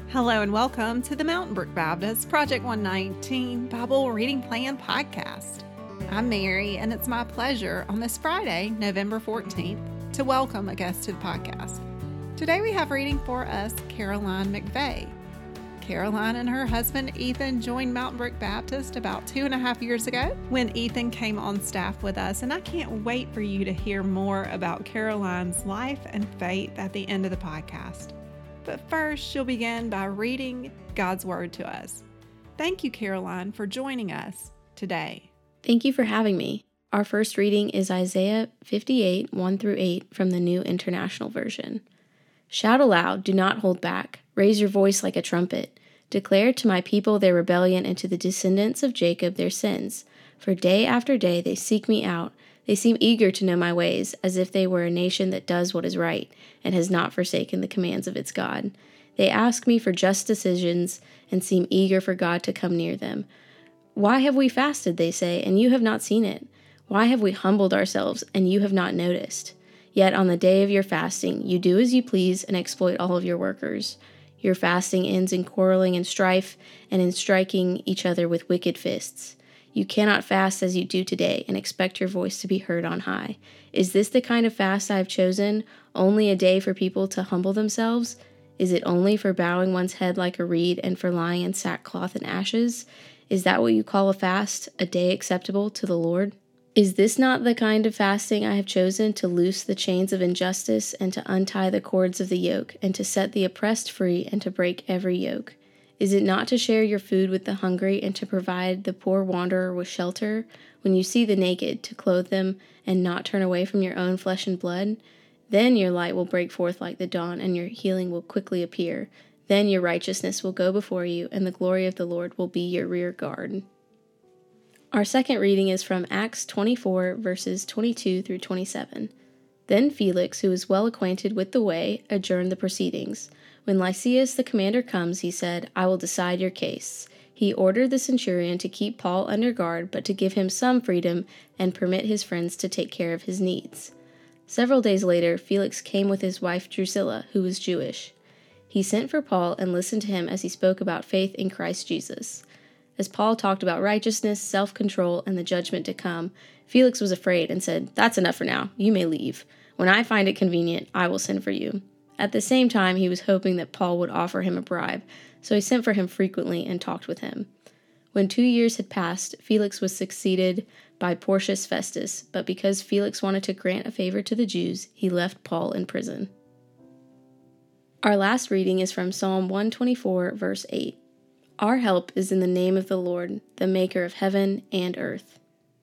Hello and welcome to the Mountain Brook Baptist Project 119 Bible Reading Plan Podcast. I'm Mary, and it's my pleasure on this Friday, November 14th, to welcome a guest to the podcast. Today we have reading for us Caroline McVeigh. Caroline and her husband Ethan joined Mountain Brook Baptist about 2.5 years ago when Ethan came on staff with us, and I can't wait for you to hear more about Caroline's life and faith at the end of the podcast. But first, she'll begin by reading God's Word to us. Thank you, Caroline, for joining us today. Thank you for having me. Our first reading is Isaiah 58, 1-8 from the New International Version. Shout aloud, do not hold back. Raise your voice like a trumpet. Declare to my people their rebellion and to the descendants of Jacob their sins. For day after day they seek me out. They seem eager to know my ways, as if they were a nation that does what is right and has not forsaken the commands of its God. They ask me for just decisions and seem eager for God to come near them. Why have we fasted, they say, and you have not seen it? Why have we humbled ourselves, and you have not noticed? Yet on the day of your fasting, you do as you please and exploit all of your workers. Your fasting ends in quarreling and strife, and in striking each other with wicked fists. You cannot fast as you do today and expect your voice to be heard on high. Is this the kind of fast I have chosen? Only a day for people to humble themselves? Is it only for bowing one's head like a reed and for lying in sackcloth and ashes? Is that what you call a fast, a day acceptable to the Lord? Is this not the kind of fasting I have chosen, to loose the chains of injustice and to untie the cords of the yoke and to set the oppressed free and to break every yoke? Is it not to share your food with the hungry and to provide the poor wanderer with shelter? When you see the naked, to clothe them and not turn away from your own flesh and blood? Then your light will break forth like the dawn and your healing will quickly appear. Then your righteousness will go before you and the glory of the Lord will be your rear guard. Our second reading is from Acts 24, verses 22-27. Then Felix, who was well acquainted with the way, adjourned the proceedings. When Lysias the commander comes, he said, I will decide your case. He ordered the centurion to keep Paul under guard, but to give him some freedom and permit his friends to take care of his needs. Several days later, Felix came with his wife Drusilla, who was Jewish. He sent for Paul and listened to him as he spoke about faith in Christ Jesus. As Paul talked about righteousness, self-control, and the judgment to come, Felix was afraid and said, That's enough for now. You may leave. When I find it convenient, I will send for you. At the same time, he was hoping that Paul would offer him a bribe, so he sent for him frequently and talked with him. When 2 years had passed, Felix was succeeded by Porcius Festus, but because Felix wanted to grant a favor to the Jews, he left Paul in prison. Our last reading is from Psalm 124, verse 8. Our help is in the name of the Lord, the maker of heaven and earth.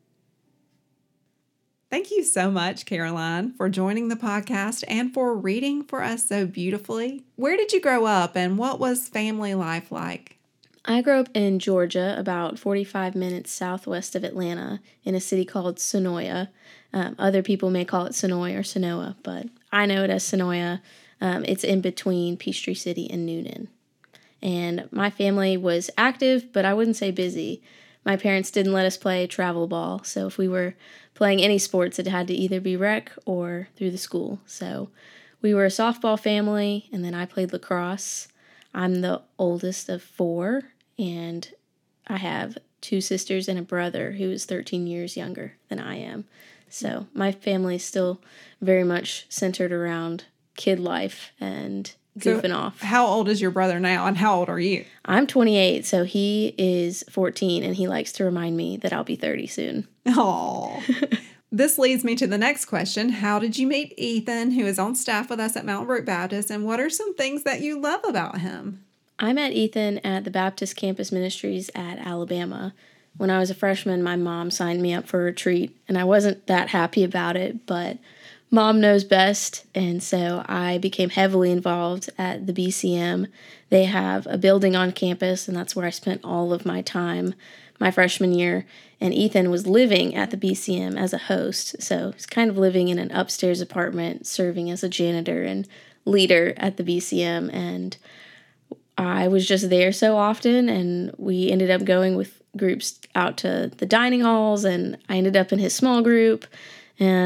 Thank you so much, Caroline, for joining the podcast and for reading for us so beautifully. Where did you grow up and what was family life like? I grew up in Georgia, about 45 minutes southwest of Atlanta, in a city called Sonoya. Other people may call it Sonoy or Sonoa, but I know it as Sonoya. It's in between Peachtree City and Noonan. And my family was active, but I wouldn't say busy. My parents didn't let us play travel ball, so if we were playing any sports, it had to either be rec or through the school. So we were a softball family, and then I played lacrosse. I'm the oldest of 4, and I have 2 sisters and a brother who is 13 years younger than I am. So my family is still very much centered around kid life and goofing off. How old is your brother now, and how old are you? I'm 28, so he is 14, and he likes to remind me that I'll be 30 soon. Oh, this leads me to the next question. How did you meet Ethan, who is on staff with us at Mountain Brook Baptist, and what are some things that you love about him? I met Ethan at the Baptist Campus Ministries at Alabama. When I was a freshman, my mom signed me up for a retreat, and I wasn't that happy about it, but Mom knows best, and so I became heavily involved at the BCM. They have a building on campus, and that's where I spent all of my time my freshman year. And Ethan was living at the BCM as a host, so he's kind of living in an upstairs apartment, serving as a janitor and leader at the BCM. And I was just there so often, and we ended up going with groups out to the dining halls, and I ended up in his small group, and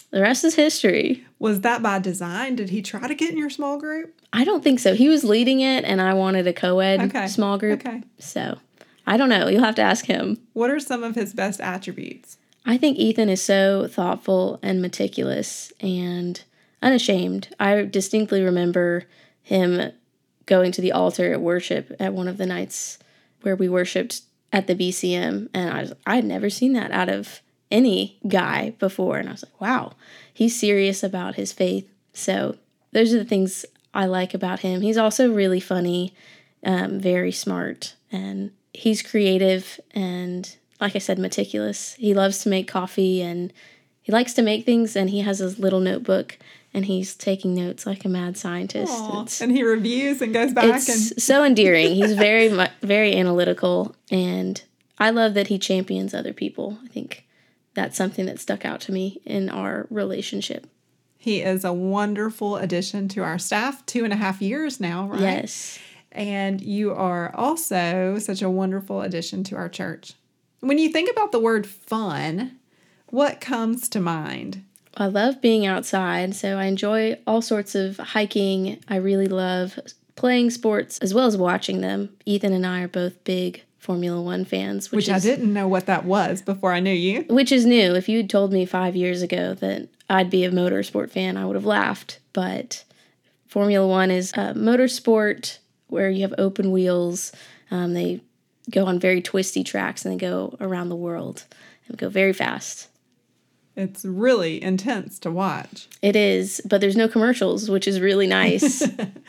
The rest is history. Was that by design? Did he try to get in your small group? I don't think so. He was leading it, and I wanted a co-ed small group. Okay. So, I don't know. You'll have to ask him. What are some of his best attributes? I think Ethan is so thoughtful and meticulous and unashamed. I distinctly remember him going to the altar at worship at one of the nights where we worshiped at the BCM, and I had never seen that out of any guy before, and I was like, wow, he's serious about his faith. So those are the things I like about him. He's also really funny, very smart, and he's creative and, like I said, meticulous. He loves to make coffee, and he likes to make things, and he has his little notebook, and he's taking notes like a mad scientist. And he reviews and goes back. It's so endearing. He's very analytical, and I love that he champions other people. I think that's something that stuck out to me in our relationship. He is a wonderful addition to our staff, 2.5 years now, right? Yes. And you are also such a wonderful addition to our church. When you think about the word fun, what comes to mind? I love being outside, so I enjoy all sorts of hiking. I really love playing sports as well as watching them. Ethan and I are both big Formula One fans. Which I didn't know what that was before I knew you. Which is new. If you had told me 5 years ago that I'd be a motorsport fan, I would have laughed. But Formula One is a motorsport where you have open wheels. They go on very twisty tracks, and they go around the world and go very fast. It's really intense to watch. It is, but there's no commercials, which is really nice.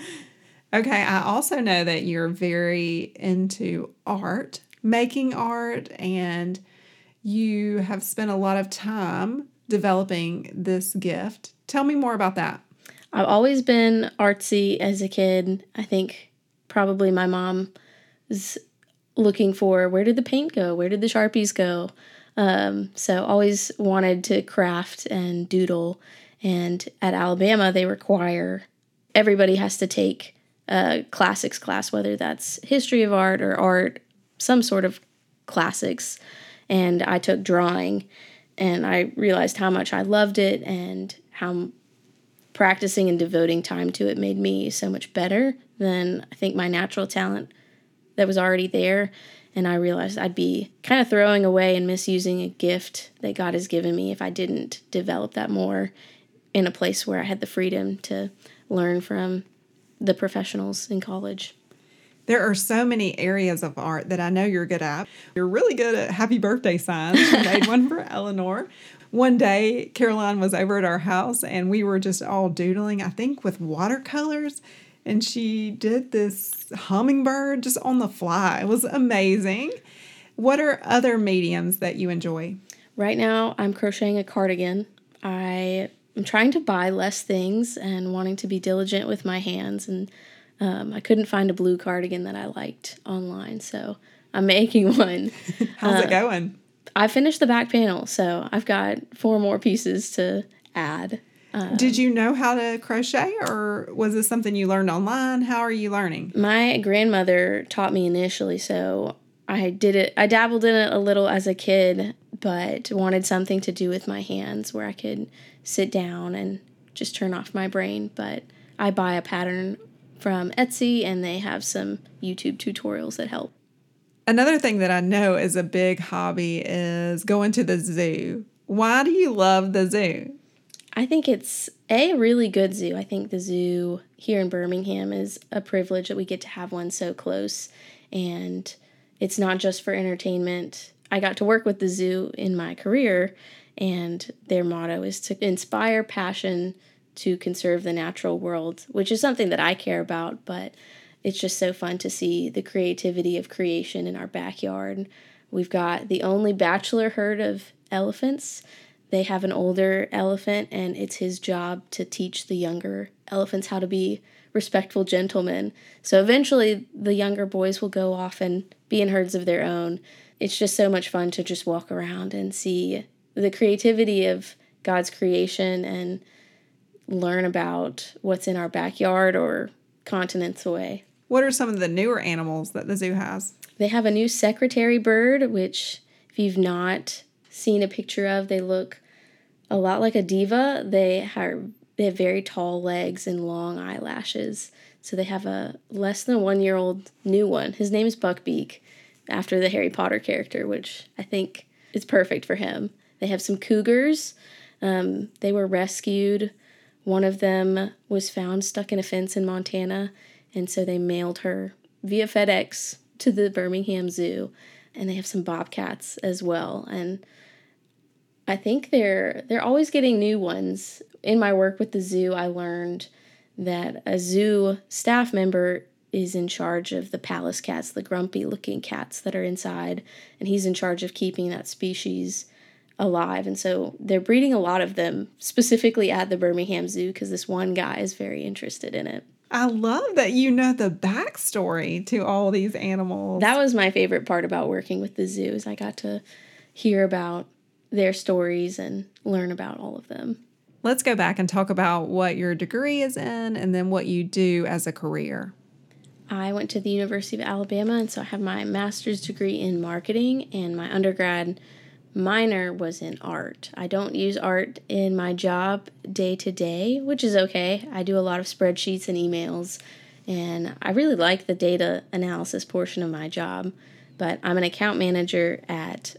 Okay, I also know that you're very into art, making art, and you have spent a lot of time developing this gift. Tell me more about that. I've always been artsy as a kid. I think probably my mom was looking for, where did the paint go? Where did the Sharpies go? So always wanted to craft and doodle. And at Alabama, they require everybody has to take a classics class, whether that's history of art or art, some sort of classics. And I took drawing, and I realized how much I loved it and how practicing and devoting time to it made me so much better than I think my natural talent that was already there. And I realized I'd be kind of throwing away and misusing a gift that God has given me if I didn't develop that more in a place where I had the freedom to learn from the professionals in college. There are so many areas of art that I know you're good at. You're really good at happy birthday signs. You made one for Eleanor. One day, Caroline was over at our house, and we were just all doodling, I think, with watercolors. And she did this hummingbird just on the fly. It was amazing. What are other mediums that you enjoy? Right now, I'm crocheting a cardigan. I am trying to buy less things and wanting to be diligent with my hands. And I couldn't find a blue cardigan that I liked online, so I'm making one. How's it going? I finished the back panel, so I've got 4 more pieces to add. Did you know how to crochet, or was this something you learned online? How are you learning? My grandmother taught me initially, so I did it. I dabbled in it a little as a kid, but wanted something to do with my hands where I could sit down and just turn off my brain. But I buy a pattern from Etsy, and they have some YouTube tutorials that help. Another thing that I know is a big hobby is going to the zoo. Why do you love the zoo? I think it's a really good zoo. I think the zoo here in Birmingham is a privilege that we get to have one so close, and it's not just for entertainment. I got to work with the zoo in my career, and their motto is to inspire passion to conserve the natural world, which is something that I care about, but it's just so fun to see the creativity of creation in our backyard. We've got the only bachelor herd of elephants. They have an older elephant, and it's his job to teach the younger elephants how to be respectful gentlemen. So eventually the younger boys will go off and be in herds of their own. It's just so much fun to just walk around and see the creativity of God's creation and learn about what's in our backyard or continents away. What are some of the newer animals that the zoo has? They have a new secretary bird, which if you've not seen a picture of, they look a lot like a diva. They have very tall legs and long eyelashes. So they have a less than 1-year-old new one. His name is Buckbeak, after the Harry Potter character, which I think is perfect for him. They have some cougars. They were rescued. One of them was found stuck in a fence in Montana, and so they mailed her via FedEx to the Birmingham Zoo. And they have some bobcats as well. And I think they're always getting new ones. In my work with the zoo, I learned that a zoo staff member is in charge of the Pallas cats, the grumpy-looking cats that are inside, and he's in charge of keeping that species alive. And so they're breeding a lot of them, specifically at the Birmingham Zoo, because this one guy is very interested in it. I love that you know the backstory to all these animals. That was my favorite part about working with the zoo, is I got to hear about their stories and learn about all of them. Let's go back and talk about what your degree is in and then what you do as a career. I went to the University of Alabama, and so I have my master's degree in marketing, and my undergrad minor was in art. I don't use art in my job day to day, which is okay. I do a lot of spreadsheets and emails, and I really like the data analysis portion of my job, but I'm an account manager at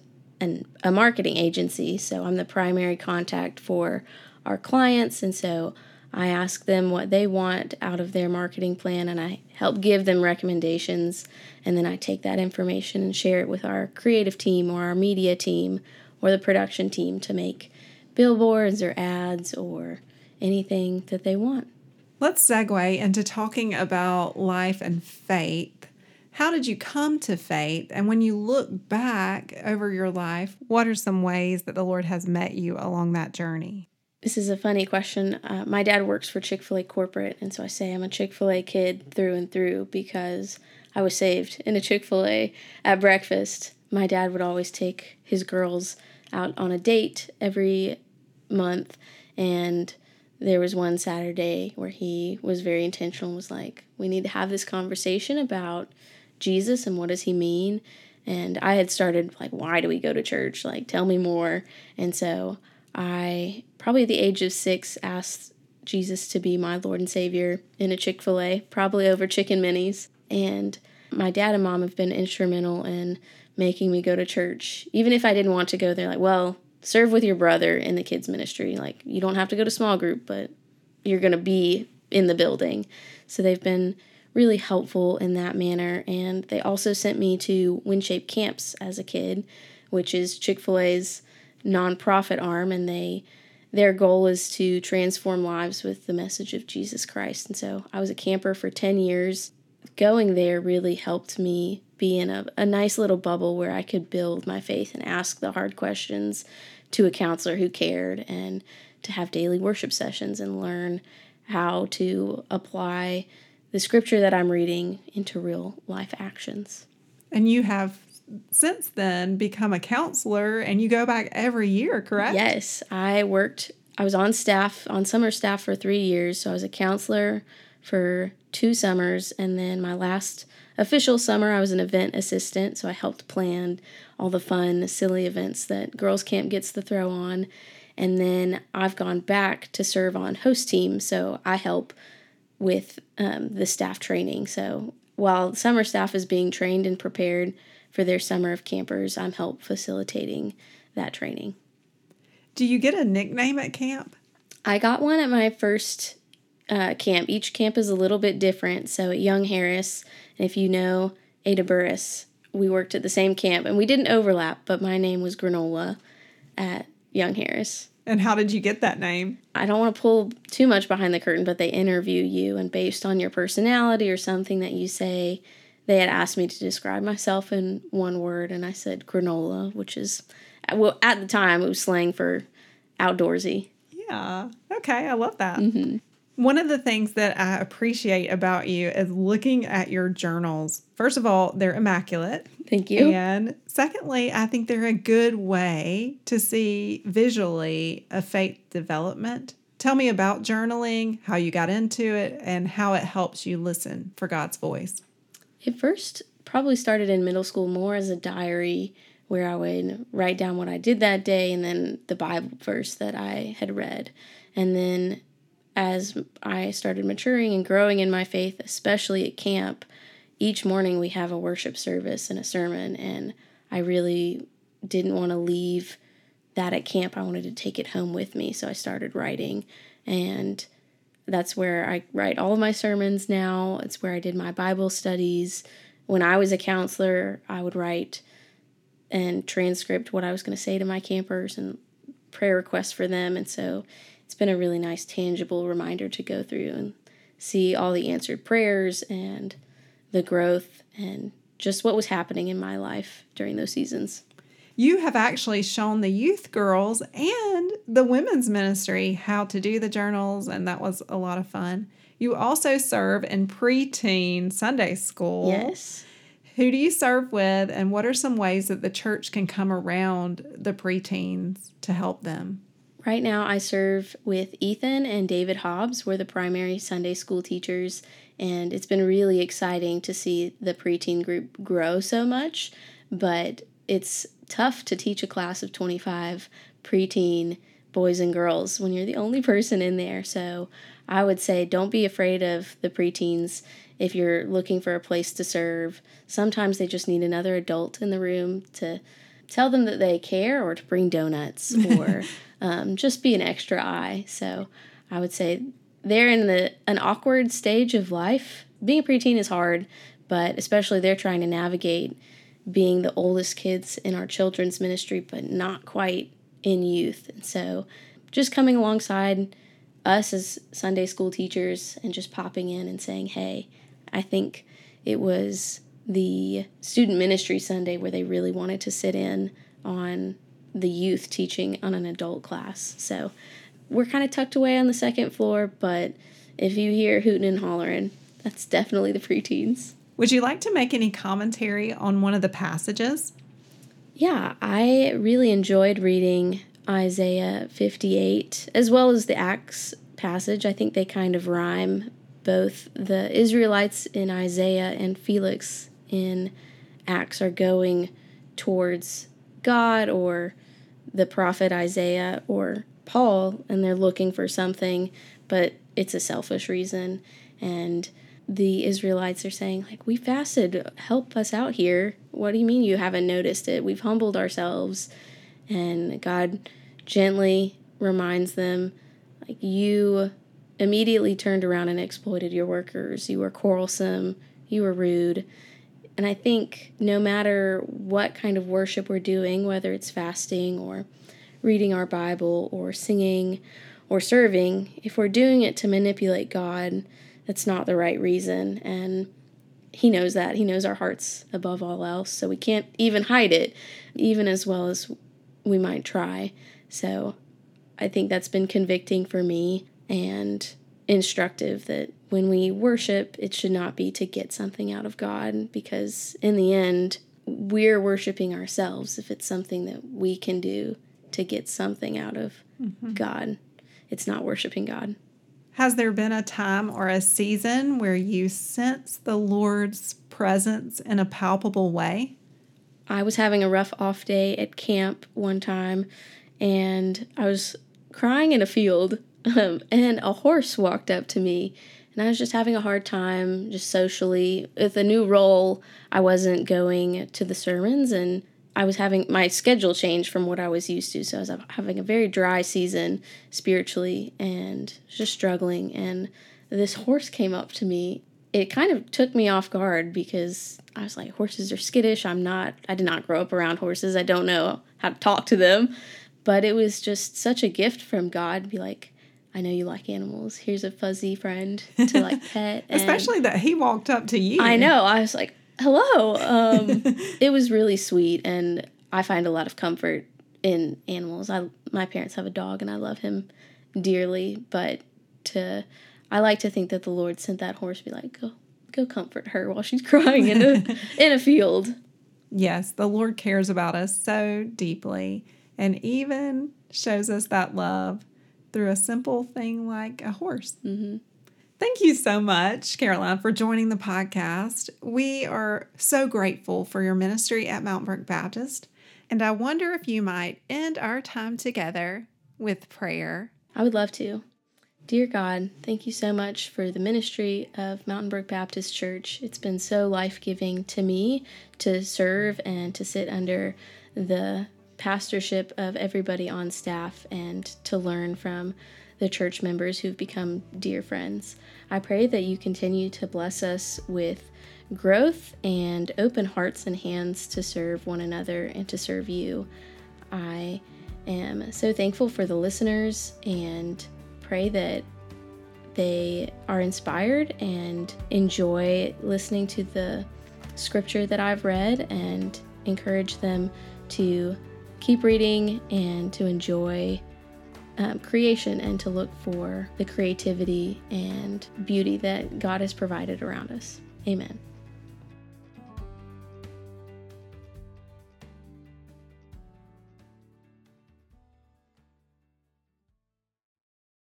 a marketing agency, so I'm the primary contact for our clients, and so I ask them what they want out of their marketing plan, and I help give them recommendations, and then I take that information and share it with our creative team or our media team or the production team to make billboards or ads or anything that they want. Let's segue into talking about life and faith. How did you come to faith? And when you look back over your life, what are some ways that the Lord has met you along that journey? This is a funny question. My dad works for Chick-fil-A corporate, and so I say I'm a Chick-fil-A kid through and through because I was saved in a Chick-fil-A at breakfast. My dad would always take his girls out on a date every month, and there was one Saturday where he was very intentional and was like, we need to have this conversation about Jesus and what does he mean? And I had started like, why do we go to church? Like, tell me more. And so I, probably at the age of 6, asked Jesus to be my Lord and Savior in a Chick-fil-A, probably over chicken minis. And my dad and mom have been instrumental in making me go to church. Even if I didn't want to go, they're like, well, serve with your brother in the kids ministry. Like, you don't have to go to small group, but you're going to be in the building. So they've been really helpful in that manner. And they also sent me to WinShape Camps as a kid, which is Chick-fil-A's nonprofit arm, and their goal is to transform lives with the message of Jesus Christ. And so I was a camper for 10 years. Going there really helped me be in a nice little bubble where I could build my faith and ask the hard questions to a counselor who cared, and to have daily worship sessions and learn how to apply the scripture that I'm reading into real life actions. And you have since then become a counselor, and you go back every year, correct? Yes, I was on summer staff for 3 years, so I was a counselor for 2 summers, and then my last official summer I was an event assistant, so I helped plan all the fun, silly events that Girls Camp gets to throw on. And then I've gone back to serve on host team, so I help with the staff training. So while summer staff is being trained and prepared for their summer of campers, I'm help facilitating that training. Do you get a nickname at camp? I got one at my first camp. Each camp is a little bit different. So at Young Harris, and if you know Ada Burris, we worked at the same camp, and we didn't overlap, but my name was Granola at Young Harris. And how did you get that name? I don't want to pull too much behind the curtain, but they interview you, and based on your personality or something that you say, they had asked me to describe myself in one word, and I said granola, which is, well, at the time, it was slang for outdoorsy. Yeah. Okay, I love that. Mm-hmm. One of the things that I appreciate about you is looking at your journals. First of all, they're immaculate. Thank you. And secondly, I think they're a good way to see visually a faith development. Tell me about journaling, how you got into it, and how it helps you listen for God's voice. It first probably started in middle school more as a diary where I would write down what I did that day and then the Bible verse that I had read. And then as I started maturing and growing in my faith, especially at camp, each morning we have a worship service and a sermon, and I really didn't want to leave that at camp. I wanted to take it home with me, so I started writing, and that's where I write all of my sermons now. It's where I did my Bible studies. When I was a counselor, I would write and transcript what I was going to say to my campers and prayer requests for them, and so it's been a really nice, tangible reminder to go through and see all the answered prayers and the growth and just what was happening in my life during those seasons. You have actually shown the youth girls and the women's ministry how to do the journals, and that was a lot of fun. You also serve in preteen Sunday school. Yes. Who do you serve with, and what are some ways that the church can come around the preteens to help them? Right now, I serve with Ethan and David Hobbs. We're the primary Sunday school teachers, and it's been really exciting to see the preteen group grow so much, but it's tough to teach a class of 25 preteen boys and girls when you're the only person in there. So I would say don't be afraid of the preteens if you're looking for a place to serve. Sometimes they just need another adult in the room to tell them that they care, or to bring donuts, or just be an extra eye. So I would say they're in an awkward stage of life. Being a preteen is hard, but especially they're trying to navigate being the oldest kids in our children's ministry, but not quite in youth. And so just coming alongside us as Sunday school teachers and just popping in and saying, hey, I think it was the student ministry Sunday where they really wanted to sit in on the youth teaching on an adult class. So we're kind of tucked away on the second floor, but if you hear hooting and hollering, that's definitely the preteens. Would you like to make any commentary on one of the passages? Yeah, I really enjoyed reading Isaiah 58, as well as the Acts passage. I think they kind of rhyme. Both the Israelites in Isaiah and Felix in Acts are going towards God, or the prophet Isaiah or Paul, and they're looking for something, but it's a selfish reason. And the Israelites are saying, like, we fasted, help us out here. What do you mean you haven't noticed it? We've humbled ourselves. And God gently reminds them, like, you immediately turned around and exploited your workers. You were quarrelsome. You were rude. And I think no matter what kind of worship we're doing, whether it's fasting or reading our Bible or singing or serving, if we're doing it to manipulate God, that's not the right reason. And He knows that. He knows our hearts above all else. So we can't even hide it, even as well as we might try. So I think that's been convicting for me and instructive, that when we worship, it should not be to get something out of God, because in the end, we're worshiping ourselves if it's something that we can do to get something out of God. It's not worshiping God. Has there been a time or a season where you sense the Lord's presence in a palpable way? I was having a rough off day at camp one time, and I was crying in a field, and a horse walked up to me, and I was just having a hard time just socially. With a new role, I wasn't going to the sermons, and I was having my schedule changed from what I was used to, so I was having a very dry season spiritually and just struggling, and this horse came up to me. It kind of took me off guard because I was like, horses are skittish. I did not grow up around horses. I don't know how to talk to them, but it was just such a gift from God to be like, I know you like animals. Here's a fuzzy friend to like pet. Especially that he walked up to you. I know. I was like, hello. It was really sweet, and I find a lot of comfort in animals. My parents have a dog, and I love him dearly, but I like to think that the Lord sent that horse to be like, go comfort her while she's crying in a field. Yes, the Lord cares about us so deeply, and even shows us that love through a simple thing like a horse. Mm-hmm. Thank you so much, Caroline, for joining the podcast. We are so grateful for your ministry at Mountain Brook Baptist, And I wonder if you might end our time together with prayer. I would love to. Dear God, thank you so much for the ministry of Mountain Brook Baptist Church. It's been so life-giving to me to serve and to sit under the pastorship of everybody on staff and to learn from the church members who've become dear friends. I pray that you continue to bless us with growth and open hearts and hands to serve one another and to serve you. I am so thankful for the listeners and pray that they are inspired and enjoy listening to the scripture that I've read, and encourage them to keep reading and to enjoy creation and to look for the creativity and beauty that God has provided around us. Amen.